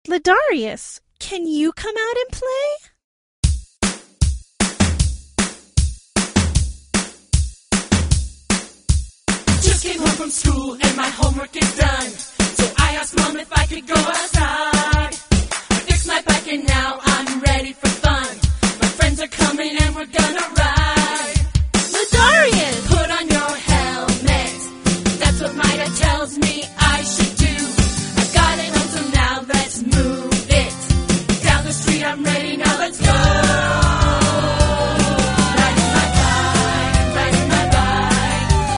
Ladarius, can you come out and play? Just came home from school and my homework is done. So I asked Mom if I could go outside. I fixed my bike and now I'm ready for fun. My friends are coming and we're gonna ride.